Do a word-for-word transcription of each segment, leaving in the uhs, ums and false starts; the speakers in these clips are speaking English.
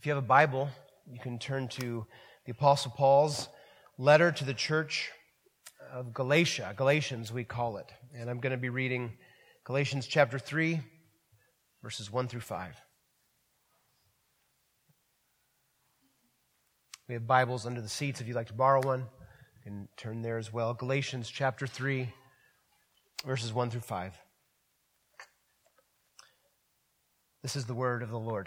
If you have a Bible, you can turn to the Apostle Paul's letter to the church of Galatia. Galatians, we call it. And I'm going to be reading Galatians chapter three, verses one through five. We have Bibles under the seats if you'd like to borrow one. You can turn there as well. Galatians chapter three, verses one through five. This is the word of the Lord.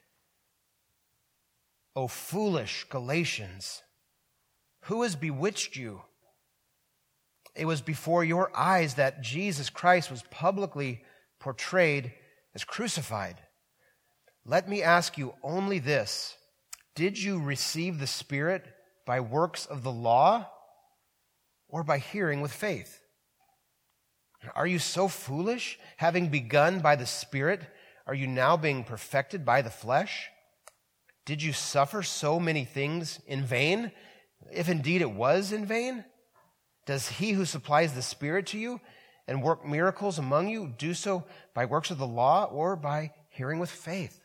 O foolish Galatians, who has bewitched you? It was before your eyes that Jesus Christ was publicly portrayed as crucified. Let me ask you only this. Did you receive the Spirit by works of the law or by hearing with faith? Are you so foolish? Having begun by the Spirit, are you now being perfected by the flesh? Did you suffer so many things in vain, if indeed it was in vain? Does he who supplies the Spirit to you and work miracles among you do so by works of the law or by hearing with faith?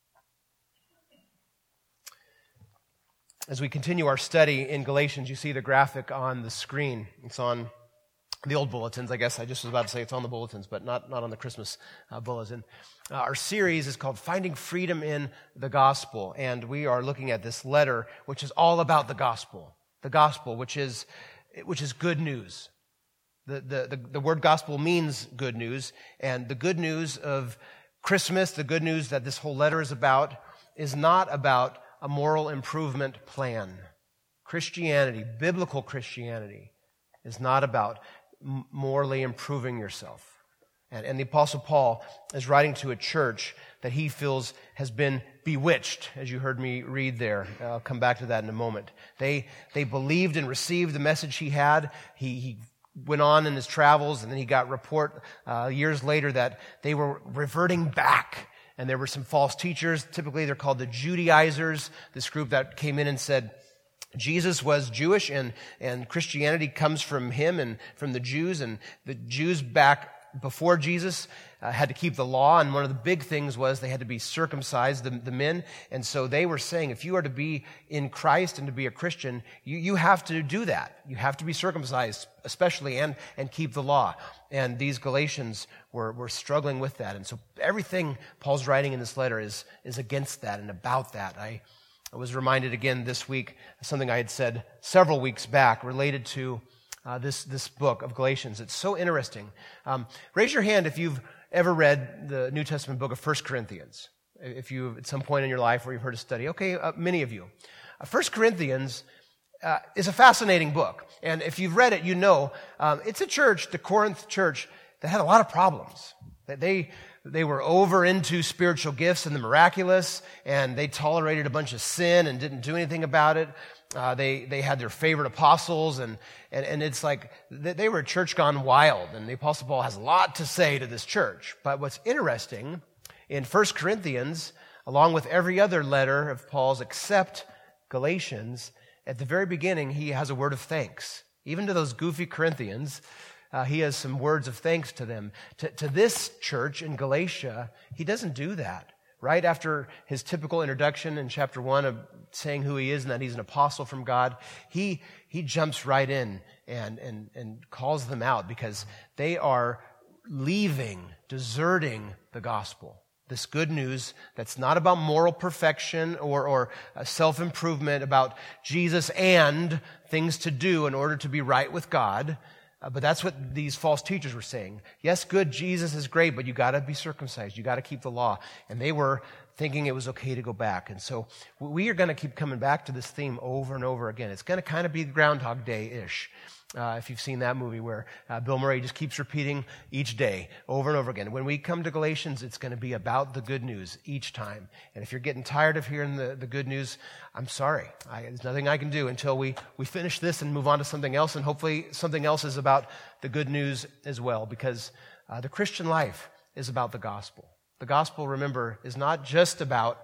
As we continue our study in Galatians, you see the graphic on the screen. It's on the old bulletins, I guess. I just was about to say it's on the bulletins, but not, not on the Christmas uh, bulletin. Uh, our series is called Finding Freedom in the Gospel, and we are looking at this letter, which is all about the gospel. The gospel, which is which is good news. The, the, the, the word gospel means good news, and the good news of Christmas, the good news that this whole letter is about, is not about a moral improvement plan. Christianity, biblical Christianity, is not about morally improving yourself. And, and the Apostle Paul is writing to a church that he feels has been bewitched, as you heard me read there. I'll come back to that in a moment. They they believed and received the message he had. He, he went on in his travels, and then he got report uh, years later that they were reverting back. And there were some false teachers. Typically, they're called the Judaizers, this group that came in and said, Jesus was Jewish and, and Christianity comes from him and from the Jews. And the Jews back before Jesus uh, had to keep the law. And one of the big things was they had to be circumcised, the, the men. And so they were saying, if you are to be in Christ and to be a Christian, you, you have to do that. You have to be circumcised, especially, and, and keep the law. And these Galatians were, were struggling with that. And so everything Paul's writing in this letter is, is against that and about that. I I was reminded again this week of something I had said several weeks back related to uh, this, this book of Galatians. It's so interesting. Um, raise your hand if you've ever read the New Testament book of First Corinthians. If you, at some point in your life where you've heard a study. Okay, uh, many of you. Uh, First Corinthians uh, is a fascinating book. And if you've read it, you know um, it's a church, the Corinth church, that had a lot of problems. That they... They were over into spiritual gifts and the miraculous, and they tolerated a bunch of sin and didn't do anything about it. Uh, they they had their favorite apostles, and, and, and it's like they were a church gone wild, and the Apostle Paul has a lot to say to this church. But what's interesting, in First Corinthians, along with every other letter of Paul's except Galatians, at the very beginning, he has a word of thanks. Even to those goofy Corinthians, Uh, he has some words of thanks to them. To, to this church in Galatia, he doesn't do that. Right after his typical introduction in chapter one of saying who he is and that he's an apostle from God, he he jumps right in and, and, and calls them out because they are leaving, deserting the gospel. This good news that's not about moral perfection or, or self-improvement, about Jesus and things to do in order to be right with God. Uh, but that's what these false teachers were saying. Yes, good, Jesus is great, but you got to be circumcised. You got to keep the law. And they were thinking it was okay to go back. And so we are going to keep coming back to this theme over and over again. It's going to kind of be Groundhog Day-ish. Uh, if you've seen that movie where uh, Bill Murray just keeps repeating each day over and over again. When we come to Galatians, it's going to be about the good news each time. And if you're getting tired of hearing the, the good news, I'm sorry. I, there's nothing I can do until we, we finish this and move on to something else. And hopefully something else is about the good news as well. Because uh, the Christian life is about the gospel. The gospel, remember, is not just about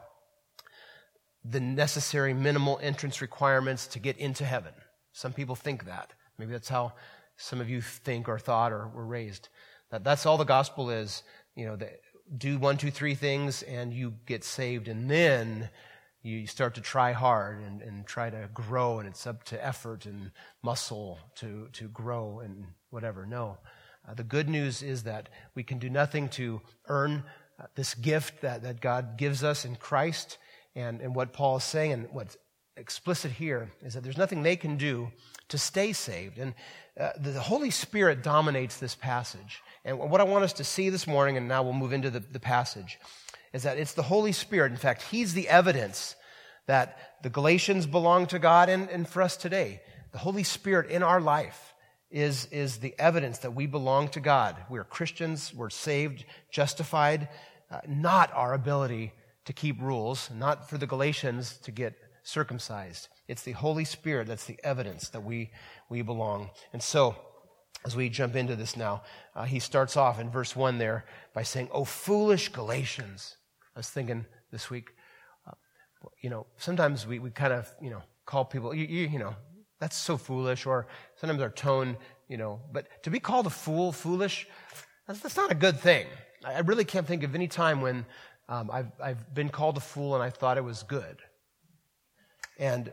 the necessary minimal entrance requirements to get into heaven. Some people think that. Maybe that's how some of you think or thought or were raised. That that's all the gospel is. You know, the, do one, two, three things and you get saved, and then You start to try hard and, and try to grow, and it's up to effort and muscle to, to grow and whatever. No. Uh, the good news is that we can do nothing to earn uh, this gift that, that God gives us in Christ. And, and what Paul is saying, and what's explicit here, is that there's nothing they can do to stay saved. And uh, the, the Holy Spirit dominates this passage. And what I want us to see this morning, and now we'll move into the, the passage, is that it's the Holy Spirit. In fact, He's the evidence that the Galatians belong to God, and, and for us today. The Holy Spirit in our life is, is the evidence that we belong to God. We're Christians, we're saved, justified, uh, not our ability to keep rules, not for the Galatians to get circumcised. It's the Holy Spirit that's the evidence that we, we belong. And so, as we jump into this now, uh, he starts off in verse one there by saying, "O foolish Galatians." I was thinking this week, uh, you know, sometimes we, we kind of, you know, call people, you, you, you know, that's so foolish, or sometimes our tone, you know, but to be called a fool, foolish, that's, that's not a good thing. I, I really can't think of any time when um, I've, I've been called a fool and I thought it was good. And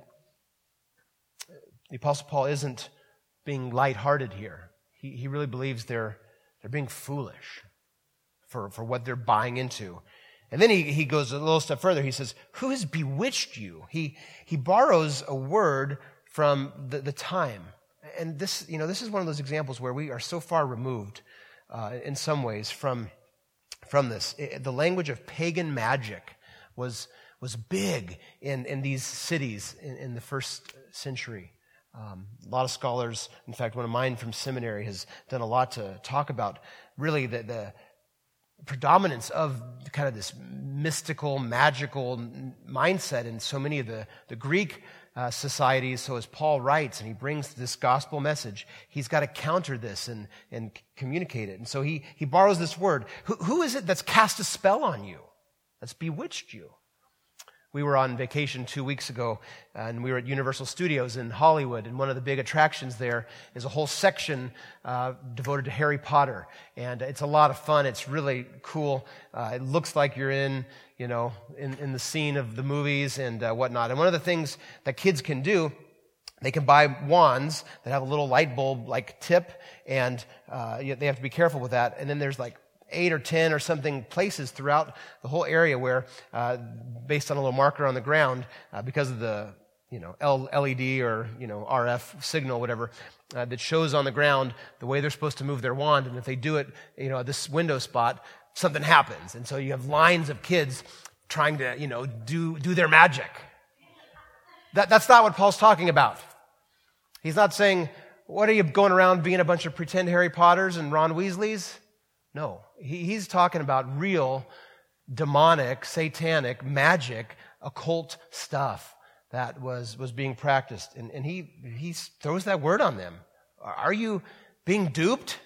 the Apostle Paul isn't being lighthearted here. He, he really believes they're, they're being foolish for, for what they're buying into. And then he, he goes a little step further. He says, "Who has bewitched you?" He, he borrows a word from the, the time. And this, you know, this is one of those examples where we are so far removed, uh, in some ways from, from this. It, the language of pagan magic was, was big in, in these cities in, in the first century. Um, a lot of scholars, in fact, one of mine from seminary has done a lot to talk about really the, the predominance of kind of this mystical, magical mindset in so many of the, the Greek uh, societies. So as Paul writes and he brings this gospel message, he's got to counter this and, and communicate it. And so he, he borrows this word. Who, who is it that's cast a spell on you? That's bewitched you? We were on vacation two weeks ago, and we were at Universal Studios in Hollywood, and one of the big attractions there is a whole section uh, devoted to Harry Potter, and it's a lot of fun. It's really cool. Uh, it looks like you're in, you know, in, in the scene of the movies and uh, whatnot. And one of the things that kids can do, they can buy wands that have a little light bulb-like tip, and uh, they have to be careful with that. And then there's like eight or ten or something places throughout the whole area where, uh, based on a little marker on the ground, uh, because of the, you know, L E D or, you know, R F signal, whatever, uh, that shows on the ground the way they're supposed to move their wand. And if they do it, you know, at this window spot, something happens. And so you have lines of kids trying to, you know, do, do their magic. That, that's not what Paul's talking about. He's not saying, what are you going around being a bunch of pretend Harry Potters and Ron Weasleys? No, he, he's talking about real demonic, satanic, magic, occult stuff that was, was being practiced. And, and he, he throws that word on them. Are you being duped?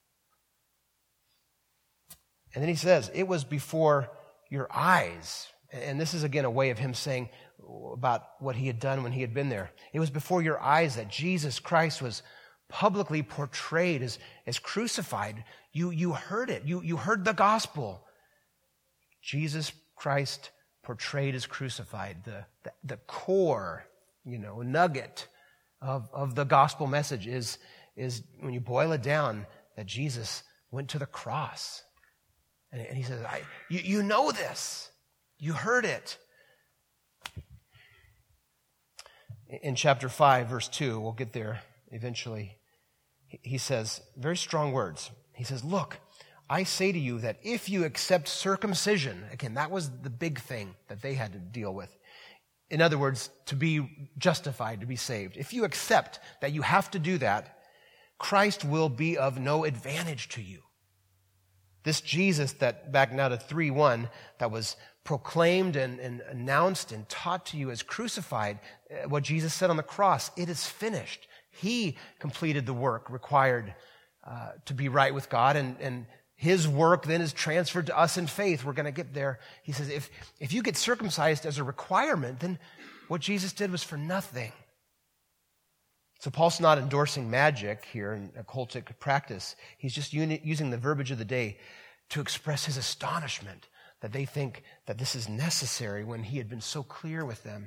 And then he says, it was before your eyes. And this is again a way of him saying about what he had done when he had been there. It was before your eyes that Jesus Christ was publicly portrayed as, as crucified. You, you heard it. You, you heard the gospel. Jesus Christ portrayed as crucified. The, the, the core, you know, nugget of, of the gospel message is, is, when you boil it down, that Jesus went to the cross. And, and he says, I, you, you know this. You heard it. In chapter five, verse two, we'll get there eventually. He says, very strong words. He says, look, I say to you that if you accept circumcision, again, that was the big thing that they had to deal with. In other words, to be justified, to be saved. If you accept that you have to do that, Christ will be of no advantage to you. This Jesus that, back now to three one, that was proclaimed and, and announced and taught to you as crucified, what Jesus said on the cross, it is finished. He completed the work required uh, to be right with God, and, and his work then is transferred to us in faith. We're going to get there. He says, if, if you get circumcised as a requirement, then what Jesus did was for nothing. So Paul's not endorsing magic here in occultic practice. He's just uni- using the verbiage of the day to express his astonishment that they think that this is necessary when he had been so clear with them.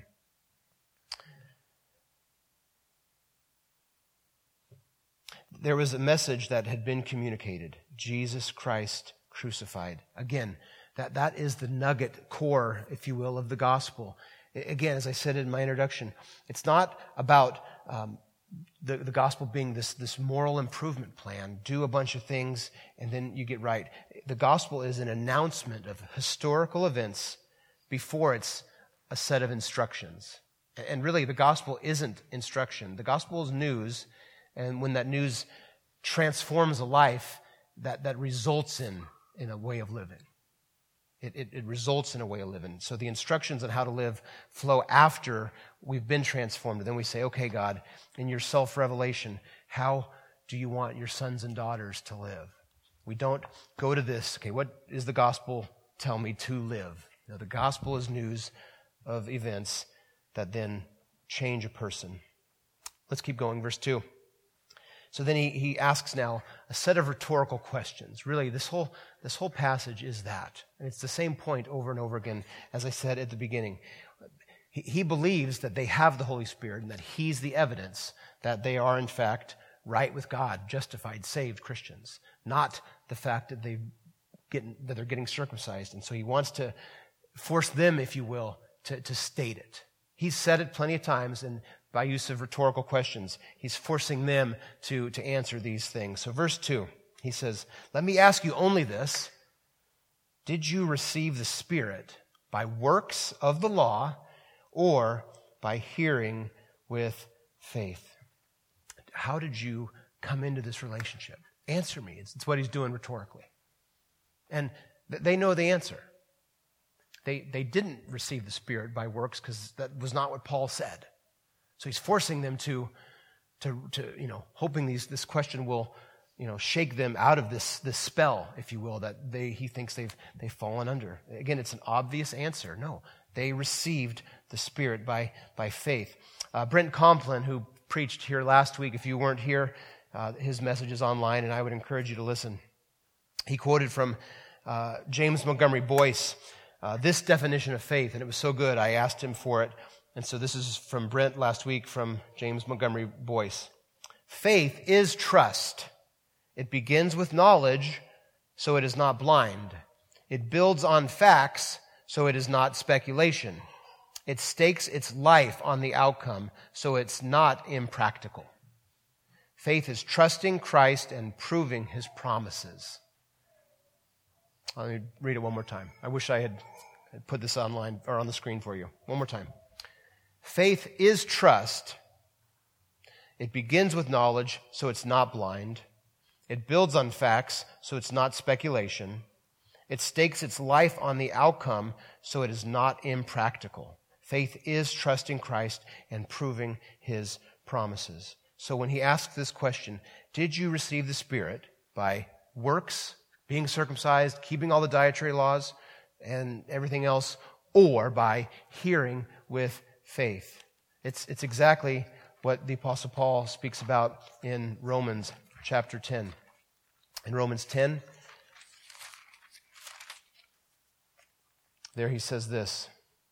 There was a message that had been communicated. Jesus Christ crucified. Again, that, that is the nugget core, if you will, of the gospel. Again, as I said in my introduction, it's not about um, the, the gospel being this, this moral improvement plan. Do a bunch of things and then you get right. The gospel is an announcement of historical events before it's a set of instructions. And really, the gospel isn't instruction. The gospel is news. And when that news transforms a life, that, that results in, in a way of living. It, it, it results in a way of living. So the instructions on how to live flow after we've been transformed. And then we say, okay, God, in your self-revelation, how do you want your sons and daughters to live? We don't go to this, okay, what is the gospel tell me to live? No, the gospel is news of events that then change a person. Let's keep going, verse two. So then he, he asks now a set of rhetorical questions. Really, this whole, this whole passage is that. And it's the same point over and over again, as I said at the beginning. He, he believes that they have the Holy Spirit and that he's the evidence that they are, in fact, right with God, justified, saved Christians, not the fact that, they get, that they're getting circumcised. And so he wants to force them, if you will, to, to state it. He's said it plenty of times, and by use of rhetorical questions, he's forcing them to, to answer these things. So verse two, he says, let me ask you only this. Did you receive the Spirit by works of the law or by hearing with faith? How did you come into this relationship? Answer me. It's, it's what he's doing rhetorically. And th- they know the answer. They, they didn't receive the Spirit by works because that was not what Paul said. So he's forcing them to, to, to you know, hoping these, this question will, you know, shake them out of this, this spell, if you will, that they, he thinks they've, they've fallen under. Again, it's an obvious answer. No, they received the Spirit by, by faith. Uh, Brent Complin, who preached here last week, if you weren't here, uh, his message is online, and I would encourage you to listen. He quoted from uh, James Montgomery Boyce, uh, this definition of faith, and it was so good, I asked him for it. And so this is from Brent last week from James Montgomery Boyce. Faith is trust. It begins with knowledge, so it is not blind. It builds on facts, so it is not speculation. It stakes its life on the outcome, so it's not impractical. Faith is trusting Christ and proving his promises. Let me read it one more time. I wish I had put this online or on the screen for you. One more time. Faith is trust. It begins with knowledge, so it's not blind. It builds on facts, so it's not speculation. It stakes its life on the outcome, so it is not impractical. Faith is trusting Christ and proving his promises. So when he asks this question, did you receive the Spirit by works, being circumcised, keeping all the dietary laws and everything else, or by hearing with faith? It's, it's exactly what the Apostle Paul speaks about in Romans chapter ten. In Romans ten, there he says this.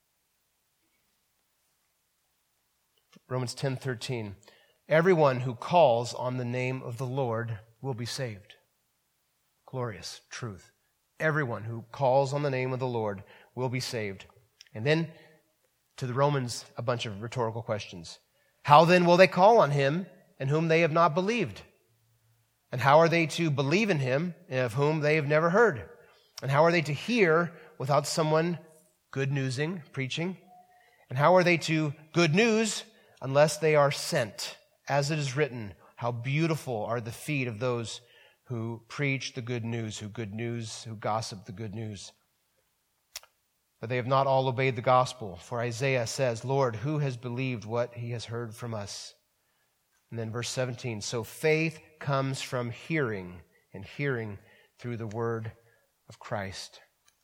Romans ten thirteen. Everyone who calls on the name of the Lord will be saved. Glorious truth. Everyone who calls on the name of the Lord will be saved. And then to the Romans, a bunch of rhetorical questions. How then will they call on him in whom they have not believed? And how are they to believe in him of whom they have never heard? And how are they to hear without someone good newsing, preaching? And how are they to good news unless they are sent? As it is written, how beautiful are the feet of those who preach the good news, who good news, who gossip the good news. But they have not all obeyed the gospel. For Isaiah says, Lord, who has believed what he has heard from us? And then verse seventeen, so faith comes from hearing, and hearing through the word of Christ.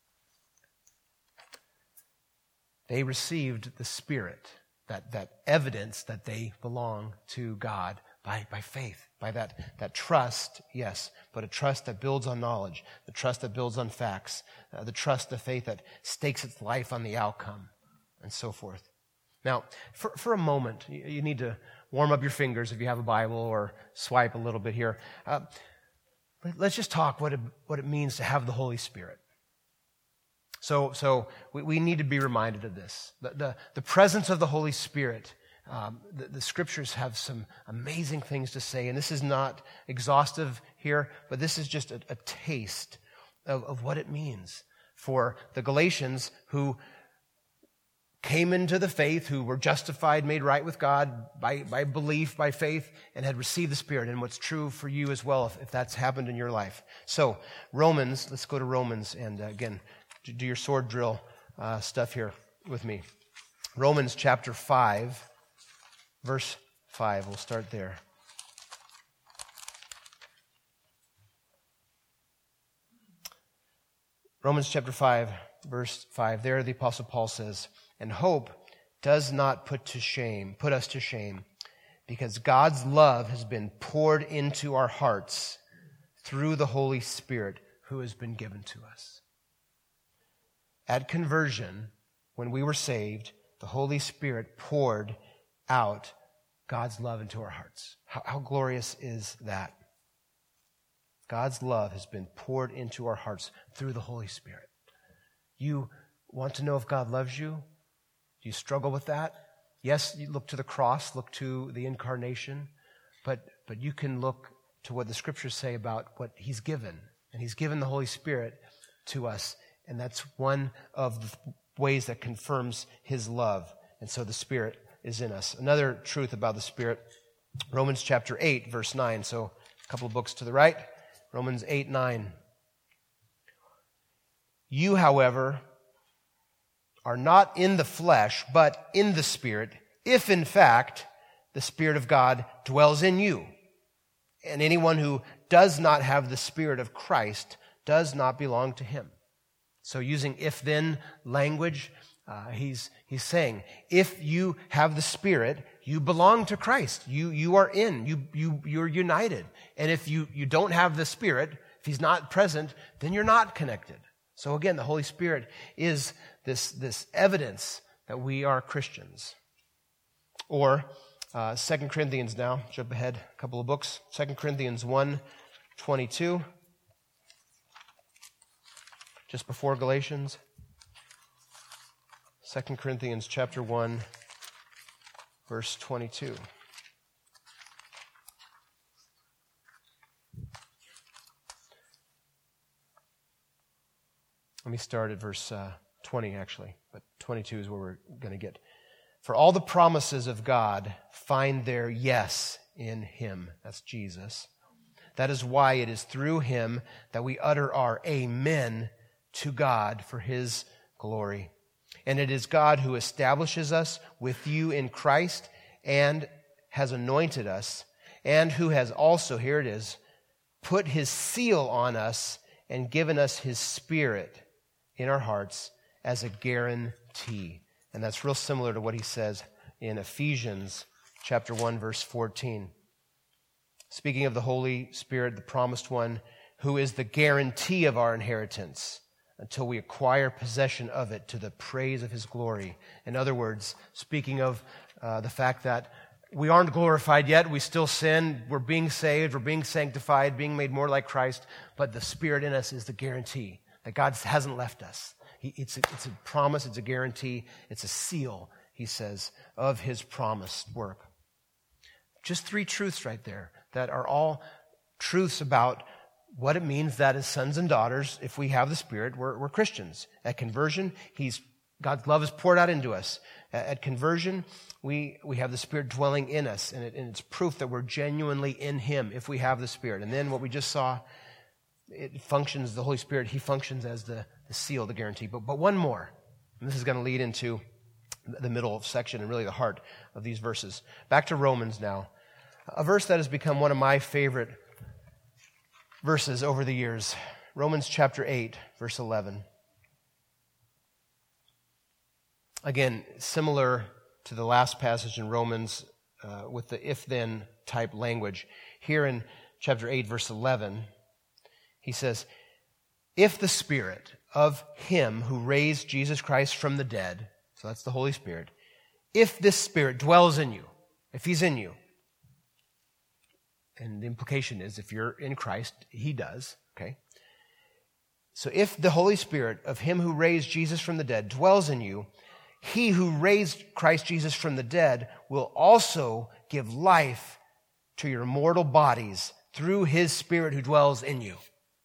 They received the Spirit, that, that evidence that they belong to God By, by faith, by that, that trust, yes, but a trust that builds on knowledge, the trust that builds on facts, uh, the trust, the faith that stakes its life on the outcome, and so forth. Now, for, for a moment, you, you need to warm up your fingers if you have a Bible or swipe a little bit here. Uh, let's just talk what it, what it means to have the Holy Spirit. So, so we, we need to be reminded of this. The, the, the presence of the Holy Spirit. Um, the, the scriptures have some amazing things to say, and this is not exhaustive here, but this is just a, a taste of, of what it means for the Galatians who came into the faith, who were justified, made right with God by, by belief, by faith, and had received the Spirit, and what's true for you as well if, if that's happened in your life. So, Romans, let's go to Romans, and uh, again, do your sword drill uh, stuff here with me. Romans chapter five. Verse five, we'll start there. Romans chapter five, verse five. There the Apostle Paul says, "And hope does not put to shame, put us to shame, because God's love has been poured into our hearts through the Holy Spirit who has been given to us." At conversion, when we were saved, the Holy Spirit poured out God's love into our hearts. How, how glorious is that? God's love has been poured into our hearts through the Holy Spirit. You want to know if God loves you? Do you struggle with that? Yes, you look to the cross, look to the incarnation, but, but you can look to what the scriptures say about what He's given. And He's given the Holy Spirit to us, and that's one of the ways that confirms His love. And so the Spirit is in us. Another truth about the Spirit, Romans chapter eight, verse nine. So a couple of books to the right. Romans eight, nine. "You, however, are not in the flesh, but in the Spirit, if in fact the Spirit of God dwells in you. And anyone who does not have the Spirit of Christ does not belong to Him." So using if-then language, Uh, he's he's saying, if you have the Spirit, you belong to Christ. You you are in. You you you're united. And if you you don't have the Spirit, if He's not present, then you're not connected. So again, the Holy Spirit is this this evidence that we are Christians. Or uh, Second Corinthians now. Jump ahead a couple of books. Second Corinthians one twenty-two, just before Galatians. Second Corinthians chapter one, verse twenty-two. Let me start at verse uh, twenty, actually, but twenty-two is where we're going to get. "For all the promises of God find their yes in Him." That's Jesus. "That is why it is through Him that we utter our amen to God for His glory. And it is God who establishes us with you in Christ and has anointed us, and who has also," here it is, "put His seal on us and given us His Spirit in our hearts as a guarantee." And that's real similar to what he says in Ephesians chapter one, verse fourteen. Speaking of the Holy Spirit, the promised one, who is the guarantee of our inheritance until we acquire possession of it to the praise of His glory. In other words, speaking of uh, the fact that we aren't glorified yet, we still sin, we're being saved, we're being sanctified, being made more like Christ, but the Spirit in us is the guarantee that God hasn't left us. He, it's, a, it's a promise, it's a guarantee, it's a seal, he says, of His promised work. Just three truths right there that are all truths about what it means that as sons and daughters, if we have the Spirit, we're, we're Christians. At conversion, He's God's love is poured out into us. At, at conversion, we we have the Spirit dwelling in us, and, it, and it's proof that we're genuinely in Him if we have the Spirit. And then what we just saw, it functions, the Holy Spirit, He functions as the, the seal, the guarantee. But, but one more, and this is going to lead into the middle section and really the heart of these verses. Back to Romans now. A verse that has become one of my favorite verses over the years. Romans chapter eight, verse eleven. Again, similar to the last passage in Romans, uh, with the if-then type language. Here in chapter eight, verse eleven, he says, if the Spirit of him who raised Jesus Christ from the dead, so that's the Holy Spirit, if this Spirit dwells in you, if he's in you, and the implication is if you're in Christ, he does, okay? So if the Holy Spirit of him who raised Jesus from the dead dwells in you, he who raised Christ Jesus from the dead will also give life to your mortal bodies through his Spirit who dwells in you.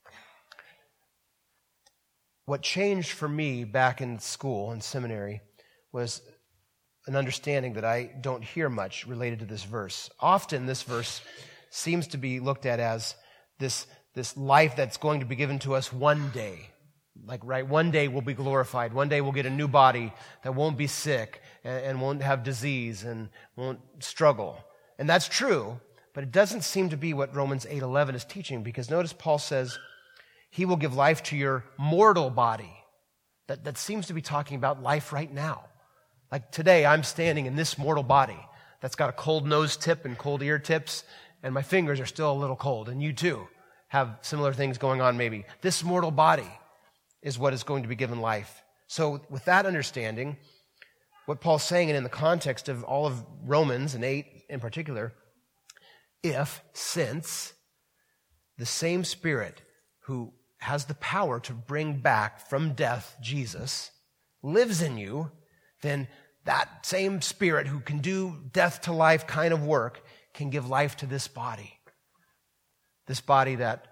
What changed for me back in school and seminary was an understanding that I don't hear much related to this verse. Often this verse seems to be looked at as this, this life that's going to be given to us one day. Like, right, one day we'll be glorified. One day we'll get a new body that won't be sick and, and won't have disease and won't struggle. And that's true, but it doesn't seem to be what Romans eight eleven is teaching, because notice Paul says, he will give life to your mortal body. That, that seems to be talking about life right now. Like today, I'm standing in this mortal body that's got a cold nose tip and cold ear tips, and my fingers are still a little cold, and you too have similar things going on maybe. This mortal body is what is going to be given life. So with that understanding, what Paul's saying, and in the context of all of Romans and eight in particular, if, since, the same Spirit who has the power to bring back from death Jesus lives in you, then that same Spirit who can do death to life kind of work can give life to this body. This body that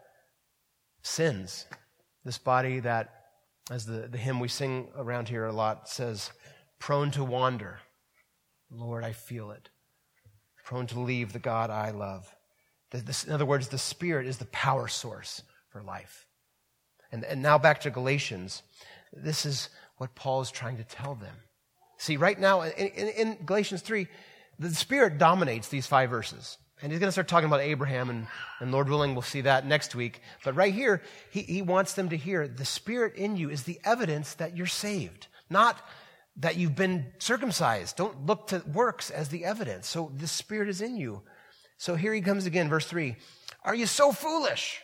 sins. This body that, as the, the hymn we sing around here a lot says, prone to wander. Lord, I feel it. Prone to leave the God I love. This, in other words, the Spirit is the power source for life. And, and now back to Galatians. This is what Paul is trying to tell them. See, right now, in, in, in Galatians three, the Spirit dominates these five verses. And he's going to start talking about Abraham, and, and Lord willing, we'll see that next week. But right here, he, he wants them to hear the Spirit in you is the evidence that you're saved, not that you've been circumcised. Don't look to works as the evidence. So the Spirit is in you. So here he comes again, verse three. Are you so foolish?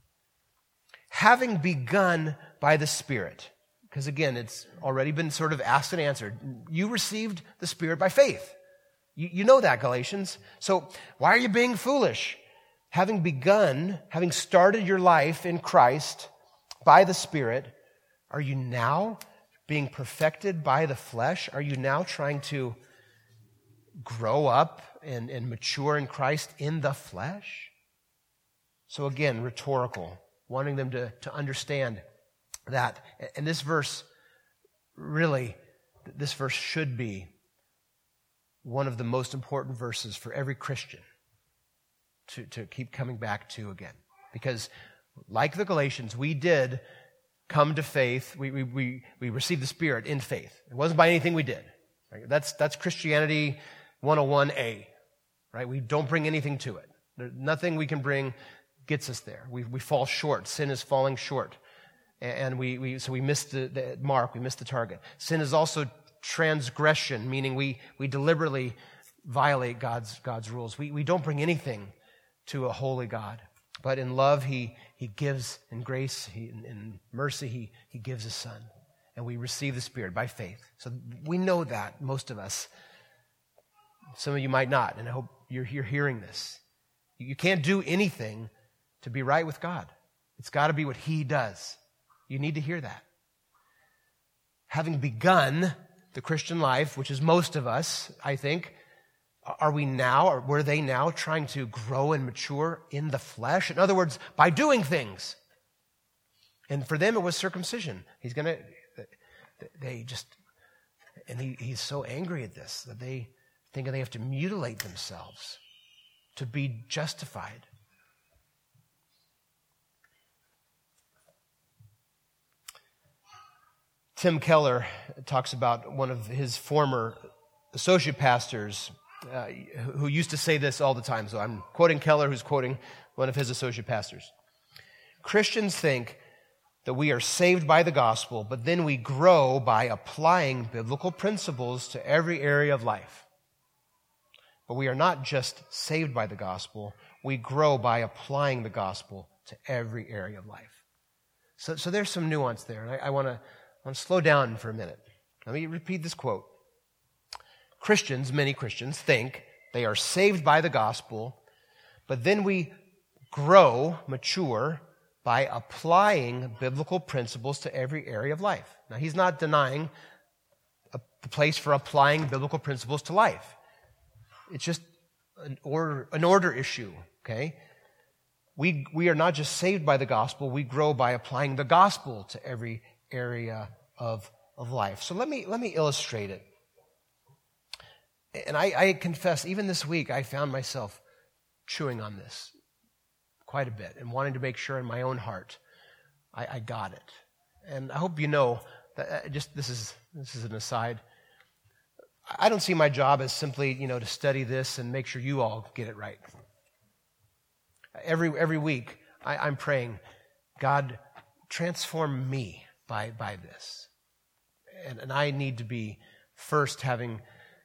Having begun by the Spirit. Because again, it's already been sort of asked and answered. You received the Spirit by faith. You, you know that, Galatians. So why are you being foolish? Having begun, having started your life in Christ by the Spirit, are you now being perfected by the flesh? Are you now trying to grow up and, and mature in Christ in the flesh? So again, rhetorical, wanting them to, to understand that. And this verse, really, this verse should be one of the most important verses for every Christian to, to keep coming back to again. Because like the Galatians, we did come to faith. We, we, we, we received the Spirit in faith. It wasn't by anything we did. Right? That's, that's Christianity one oh one A. Right? We don't bring anything to it. There's nothing we can bring gets us there. We, we fall short. Sin is falling short. And we, we so we miss the, the mark. We miss the target. Sin is also transgression, meaning we, we deliberately violate God's, God's rules. We, we don't bring anything to a holy God. But in love, He, he gives, in grace, he, in, in mercy, he, he gives His Son. And we receive the Spirit by faith. So we know that, most of us. Some of you might not, and I hope you're, you're hearing this. You can't do anything to be right with God. It's got to be what He does. You need to hear that. Having begun the Christian life, which is most of us, I think, are we now, or were they now trying to grow and mature in the flesh? In other words, by doing things. And for them, it was circumcision. He's going to, they just, and he, he's so angry at this that they think they have to mutilate themselves to be justified. Tim Keller talks about one of his former associate pastors uh, who used to say this all the time. So I'm quoting Keller, who's quoting one of his associate pastors. Christians think that we are saved by the gospel, but then we grow by applying biblical principles to every area of life. But we are not just saved by the gospel. We grow by applying the gospel to every area of life. So, so there's some nuance there. And I, I want to I want to slow down for a minute. Let me repeat this quote. Christians, many Christians, think they are saved by the gospel, but then we grow, mature, by applying biblical principles to every area of life. Now, he's not denying a, the place for applying biblical principles to life. It's just an order, an order issue, okay? We, we are not just saved by the gospel, we grow by applying the gospel to every area of, of life. So let me, let me illustrate it. And I, I confess, even this week, I found myself chewing on this quite a bit and wanting to make sure in my own heart I, I got it. And I hope you know that just this is this is an aside. I don't see my job as simply, you know, to study this and make sure you all get it right. Every every week, I, I'm praying, God, transform me by by this, and and I need to be first having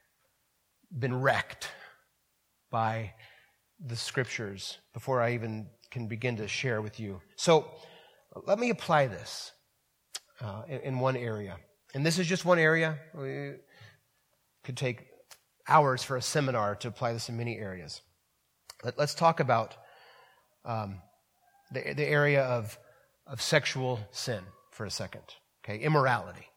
been wrecked by the scriptures before I even can begin to share with you. So let me apply this uh, in, in one area. And this is just one area. We could take hours for a seminar to apply this in many areas. Let, let's talk about um, the, the area of, of sexual sin for a second. Okay, immorality.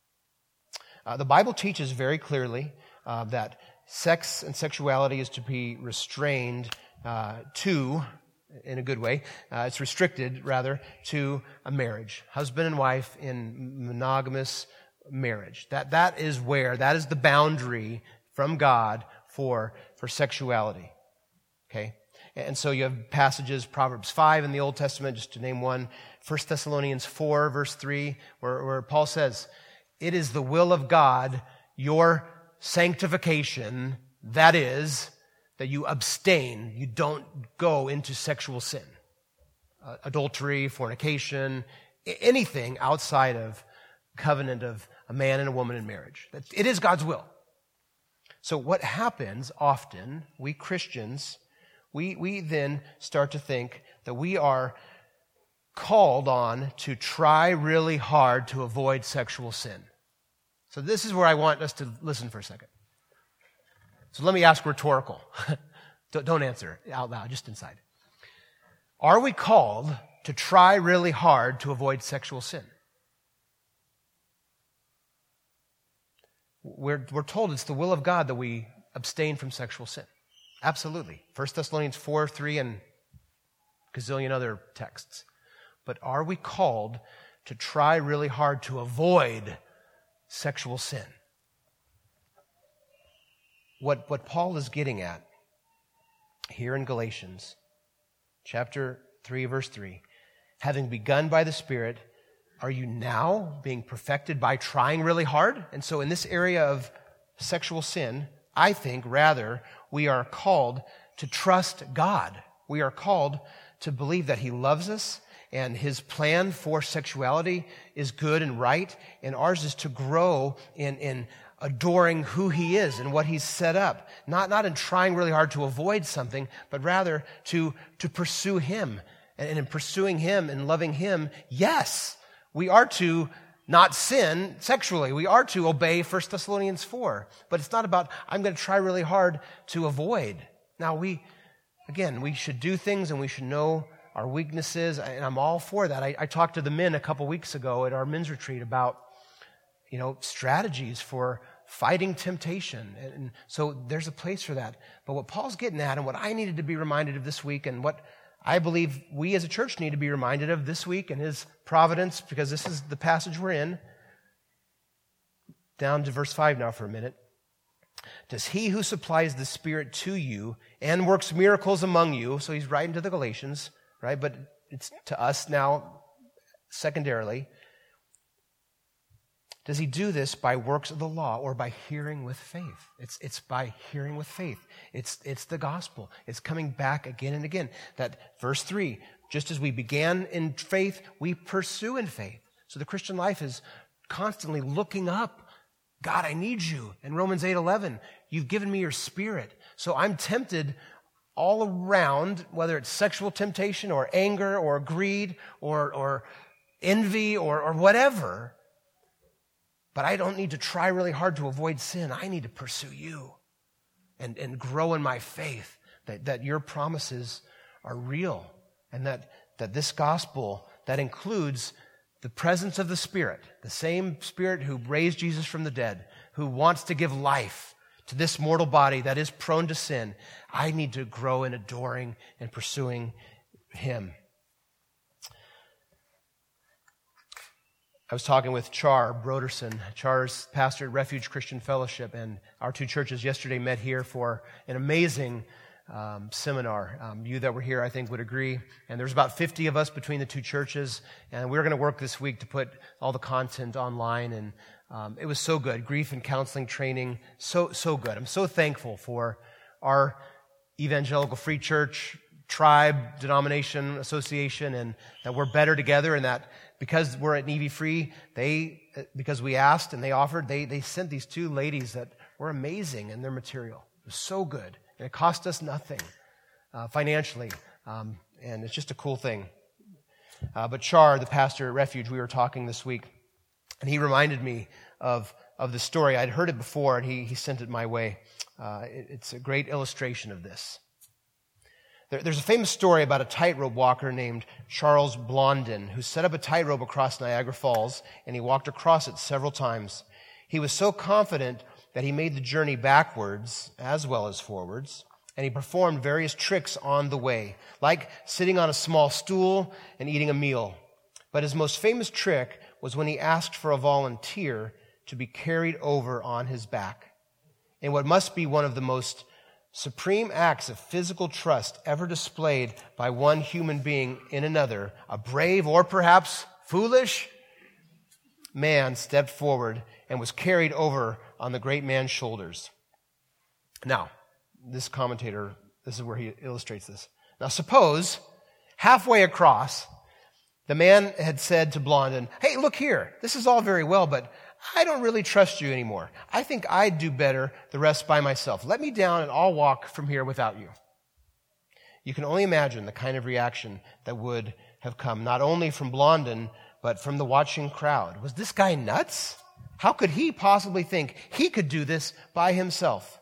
Uh, the Bible teaches very clearly uh, that sex and sexuality is to be restrained uh, to, in a good way, uh, it's restricted, rather, to a marriage. Husband and wife in monogamous marriage. That That is where, that is the boundary from God for, for sexuality. Okay? And so you have passages, Proverbs five in the Old Testament, just to name one, First Thessalonians four, verse three, where, where Paul says, "It is the will of God, your sanctification, that is, that you abstain, you don't go into sexual sin, uh, adultery, fornication, anything outside of covenant of a man and a woman in marriage. It is God's will." So what happens often, we Christians, we, we then start to think that we are called on to try really hard to avoid sexual sin. So this is where I want us to listen for a second. So let me ask rhetorical. Don't answer out loud, just inside. Are we called to try really hard to avoid sexual sin? We're, we're told it's the will of God that we abstain from sexual sin. Absolutely. First Thessalonians four, three, and a gazillion other texts. But are we called to try really hard to avoid sexual sin? What, what Paul is getting at here in Galatians chapter three, verse three, having begun by the Spirit, are you now being perfected by trying really hard? And so in this area of sexual sin, I think rather we are called to trust God. We are called to believe that He loves us and His plan for sexuality is good and right, and ours is to grow in, in adoring who He is and what He's set up. Not, not in trying really hard to avoid something, but rather to, to pursue Him. And, and in pursuing Him and loving Him, yes, we are to not sin sexually. We are to obey First Thessalonians four. But it's not about, I'm going to try really hard to avoid. Now, we, again, we should do things and we should know our weaknesses, and I'm all for that. I, I talked to the men a couple weeks ago at our men's retreat about, you know, strategies for fighting temptation. And, and so there's a place for that. But what Paul's getting at, and what I needed to be reminded of this week, and what I believe we as a church need to be reminded of this week in His providence, because this is the passage we're in. Down to verse five now for a minute. Does He who supplies the Spirit to you and works miracles among you, so he's writing to the Galatians, right? But it's to us now, secondarily. Does He do this by works of the law or by hearing with faith? It's, it's by hearing with faith. It's, it's the gospel. It's coming back again and again. That verse three, just as we began in faith, we pursue in faith. So the Christian life is constantly looking up. God, I need you. In Romans eight eleven, you've given me your Spirit. So I'm tempted all around, whether it's sexual temptation or anger or greed or, or envy or, or whatever. But I don't need to try really hard to avoid sin. I need to pursue you and, and grow in my faith that, that your promises are real and that, that this gospel that includes the presence of the Spirit, the same Spirit who raised Jesus from the dead, who wants to give life to this mortal body that is prone to sin. I need to grow in adoring and pursuing Him. I was talking with Char Broderson. Char's pastor at Refuge Christian Fellowship, and our two churches yesterday met here for an amazing um, seminar. Um, you that were here, I think, would agree. And there's about fifty of us between the two churches, and we're going to work this week to put all the content online. And um, it was so good. Grief and counseling training, so so good. I'm so thankful for our evangelical free church, tribe, denomination, association, and that we're better together, and that because we're at Navy Free, they, because we asked and they offered, they, they sent these two ladies that were amazing in their material. It was so good. And it cost us nothing uh, financially. Um, and it's just a cool thing. Uh, but Char, the pastor at Refuge, we were talking this week, and he reminded me of, of the story. I'd heard it before, and he, he sent it my way. Uh, it, it's a great illustration of this. There's a famous story about a tightrope walker named Charles Blondin who set up a tightrope across Niagara Falls, and he walked across it several times. He was so confident that he made the journey backwards as well as forwards, and he performed various tricks on the way, like sitting on a small stool and eating a meal. But his most famous trick was when he asked for a volunteer to be carried over on his back. In what must be one of the most supreme acts of physical trust ever displayed by one human being in another, a brave or perhaps foolish man stepped forward and was carried over on the great man's shoulders. Now, this commentator, this is where he illustrates this. Now, suppose halfway across, the man had said to Blondin, "Hey, look here, this is all very well, but I don't really trust you anymore. I think I'd do better the rest by myself. Let me down and I'll walk from here without you." You can only imagine the kind of reaction that would have come, not only from Blondin, but from the watching crowd. Was this guy nuts? How could he possibly think he could do this by himself?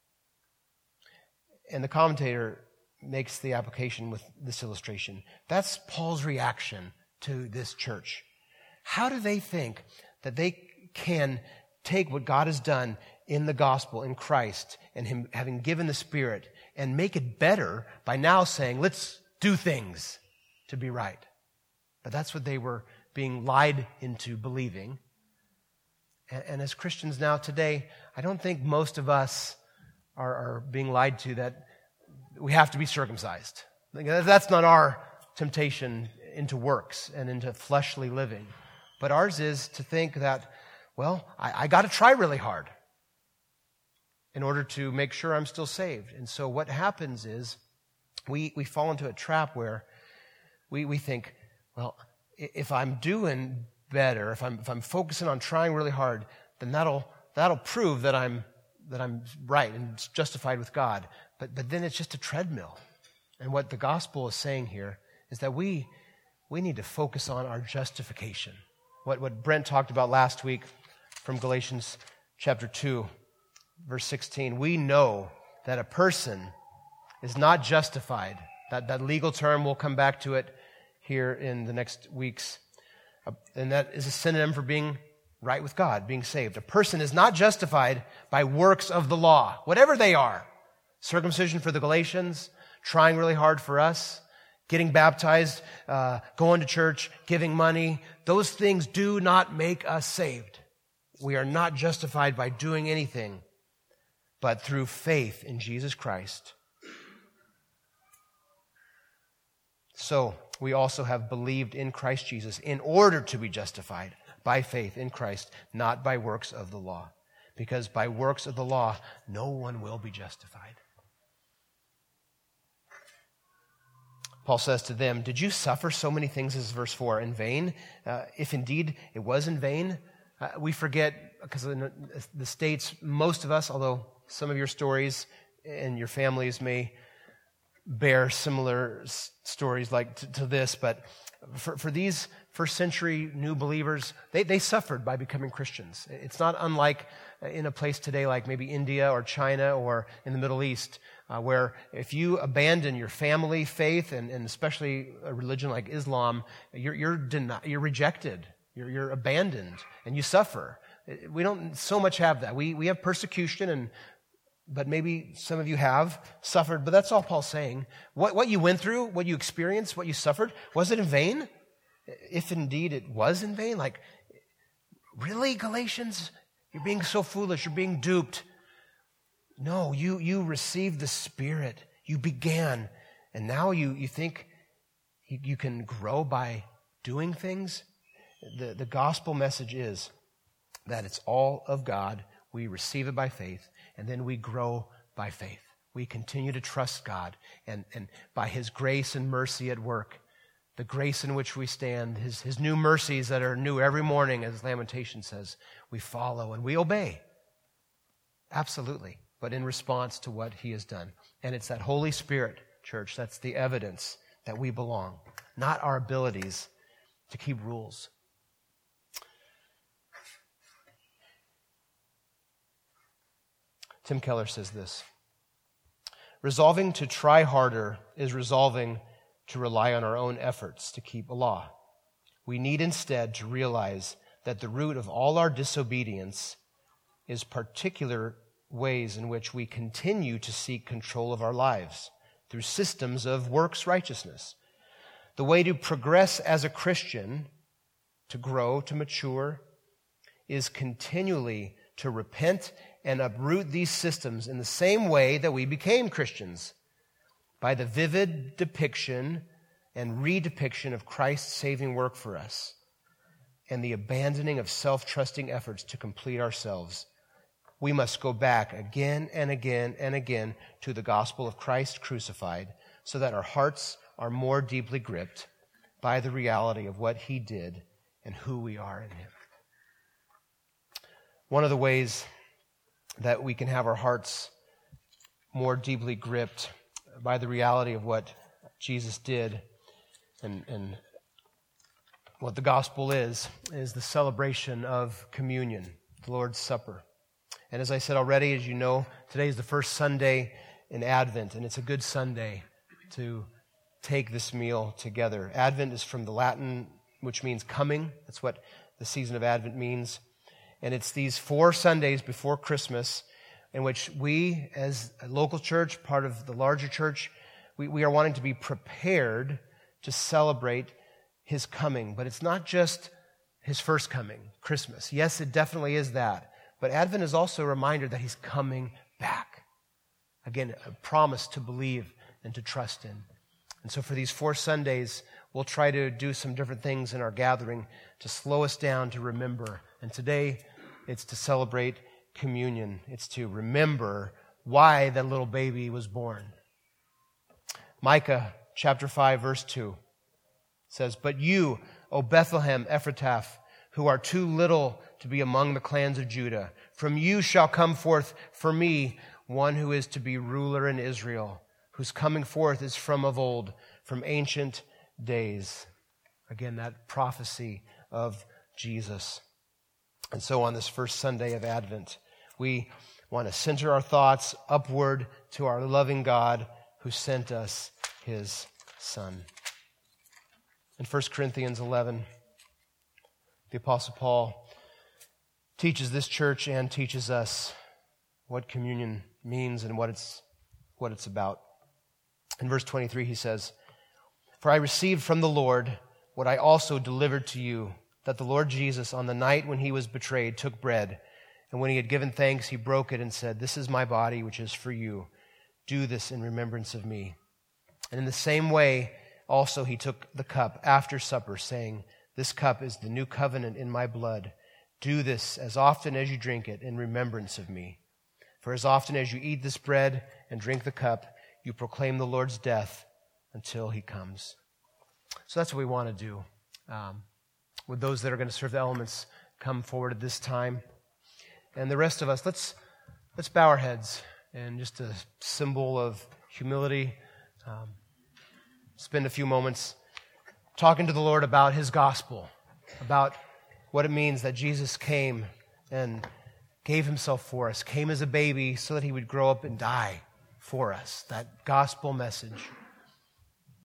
And the commentator makes the application with this illustration. That's Paul's reaction to this church. How do they think that they can take what God has done in the gospel, in Christ, and Him having given the Spirit, and make it better by now saying, let's do things to be right? But that's what they were being lied into believing. And, and as Christians now today, I don't think most of us are, are being lied to that we have to be circumcised. That's not our temptation into works and into fleshly living. But ours is to think that, well, I, I got to try really hard in order to make sure I'm still saved. And so what happens is we, we fall into a trap where we, we think, well, if I'm doing better, if I'm, if I'm focusing on trying really hard, then that'll, that'll prove that I'm, that I'm right and justified with God. But, but then it's just a treadmill. And what the gospel is saying here is that we, we need to focus on our justification. What, what Brent talked about last week from Galatians chapter two, verse sixteen. We know that a person is not justified. That, that legal term, we'll come back to it here in the next weeks. And that is a synonym for being right with God, being saved. A person is not justified by works of the law, whatever they are. Circumcision for the Galatians, trying really hard for us, getting baptized, uh, going to church, giving money. Those things do not make us saved. We are not justified by doing anything, but through faith in Jesus Christ. So, we also have believed in Christ Jesus in order to be justified by faith in Christ, not by works of the law. Because by works of the law, no one will be justified. Paul says to them, did you suffer so many things, as verse four, in vain? Uh, if indeed it was in vain, uh, we forget, because in the States, most of us, although some of your stories and your families may bear similar s- stories like t- to this, but for, for these first century new believers, they, they suffered by becoming Christians. It's not unlike in a place today like maybe India or China or in the Middle East, uh, where if you abandon your family faith and, and especially a religion like Islam, you're you're, deni- you're rejected, you're, you're abandoned, and you suffer. We don't so much have that. We we have persecution, and but maybe some of you have suffered, but that's all Paul's saying. What, what you went through, what you experienced, what you suffered, was it in vain? If indeed it was in vain, like, really, Galatians? You're being so foolish, you're being duped. No, you, you received the Spirit. You began, and now you, you think you, you can grow by doing things? The, the gospel message is that it's all of God. We receive it by faith, and then we grow by faith. We continue to trust God, and, and by His grace and mercy at work, the grace in which we stand, His, His new mercies that are new every morning, as Lamentation says, we follow and we obey. Absolutely, but in response to what He has done. And it's that Holy Spirit, church, that's the evidence that we belong, not our abilities to keep rules. Tim Keller says this: resolving to try harder is resolving to rely on our own efforts to keep a law. We need instead to realize that the root of all our disobedience is particular ways in which we continue to seek control of our lives through systems of works righteousness. The way to progress as a Christian, to grow, to mature, is continually to repent and uproot these systems in the same way that we became Christians, by the vivid depiction and redepiction of Christ's saving work for us, and the abandoning of self-trusting efforts to complete ourselves. We must go back again and again and again to the gospel of Christ crucified, so that our hearts are more deeply gripped by the reality of what He did and who we are in Him. One of the ways that we can have our hearts more deeply gripped by the reality of what Jesus did and, and what the gospel is, is the celebration of communion, the Lord's Supper. And as I said already, as you know, today is the first Sunday in Advent, and it's a good Sunday to take this meal together. Advent is from the Latin, which means coming. That's what the season of Advent means. And it's these four Sundays before Christmas in which we, as a local church, part of the larger church, we, we are wanting to be prepared to celebrate His coming. But it's not just His first coming, Christmas. Yes, it definitely is that. But Advent is also a reminder that He's coming back. Again, a promise to believe and to trust in. And so for these four Sundays, we'll try to do some different things in our gathering to slow us down to remember. And today, it's to celebrate communion. It's to remember why that little baby was born. Micah chapter five, verse two says, "But you, O Bethlehem Ephrathah, who are too little to be among the clans of Judah, from you shall come forth for me one who is to be ruler in Israel, whose coming forth is from of old, from ancient days." Again, that prophecy of Jesus. And so on this first Sunday of Advent, we want to center our thoughts upward to our loving God who sent us His Son. In First Corinthians eleven, the Apostle Paul teaches this church and teaches us what communion means and what it's, what it's about. In verse twenty-three, he says, "For I received from the Lord what I also delivered to you, that the Lord Jesus, on the night when He was betrayed, took bread, and when He had given thanks, He broke it and said, 'This is my body, which is for you. Do this in remembrance of me.' And in the same way, also He took the cup after supper, saying, 'This cup is the new covenant in my blood. Do this as often as you drink it in remembrance of me. For as often as you eat this bread and drink the cup, you proclaim the Lord's death until He comes.'" So that's what we want to do. Um, Would those that are going to serve the elements come forward at this time? And the rest of us, let's let's bow our heads and just a symbol of humility, um, spend a few moments talking to the Lord about His gospel, about what it means that Jesus came and gave Himself for us, came as a baby so that He would grow up and die for us. That gospel message.